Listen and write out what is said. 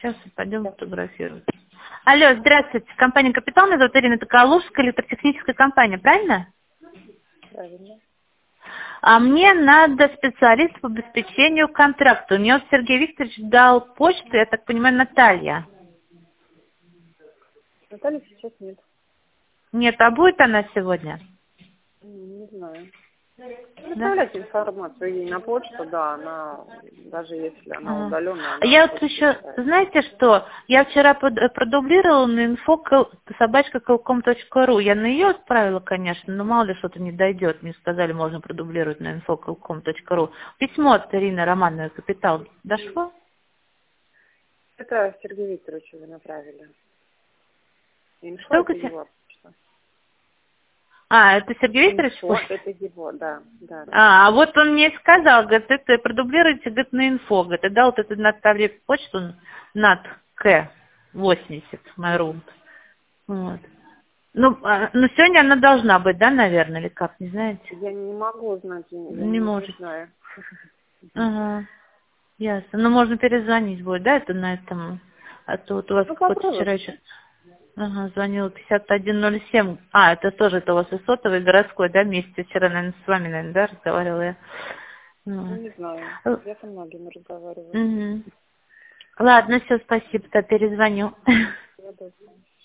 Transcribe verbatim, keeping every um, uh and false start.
Сейчас пойдем фотографировать. Алло, здравствуйте. Компания «Капитал», меня зовут Ирина, это Калужская электротехническая компания, правильно? Правильно. А мне надо специалист по обеспечению контракта. Мне вот Сергей Викторович дал почту, я так понимаю, Наталья. Натальи сейчас нет. Нет, а будет она сегодня? М, Не знаю. Да? Оставляйте информацию ей на почту, да, она, даже если она Ага. удаленная, А она я вот почту еще, читает. знаете что, я вчера под- э, продублировала на инфо собачка колком точка ру. Я на ее отправила, конечно, но мало ли что-то не дойдет. Мне сказали, можно продублировать на инфо колком точка ру. Письмо от Ирины Романовой «Капитал» дошло? Это Сергею Викторовичу вы направили. Инфо Что, это Катя? его почта. А, это Сергей Викторович? Инфо это его, да, да, да. А, а вот он мне и сказал, говорит, это продублируйте, говорит, на инфо. Говорит, и дал вот эту Наталье почту над К восемьдесят, Mail.ru. Вот. Ну, а, ну, сегодня она должна быть, да, наверное, или как, не знаете? Я не могу знать, я Не не, не может. знаю. Ага, ясно. Ну, можно перезвонить будет, да, это на этом? А то вот у вас Ну, какой-то вчера попробуйте. еще... Ага, звонила пятьдесят один ноль семь. А, это тоже это у вас и сотовый, и городской, да, вместе вчера, наверное, с вами, наверное, да, разговаривала я. Вот. Не знаю. Л- Я со многими разговариваю. Мгм. Ладно, все, спасибо, то перезвоню. Я тоже.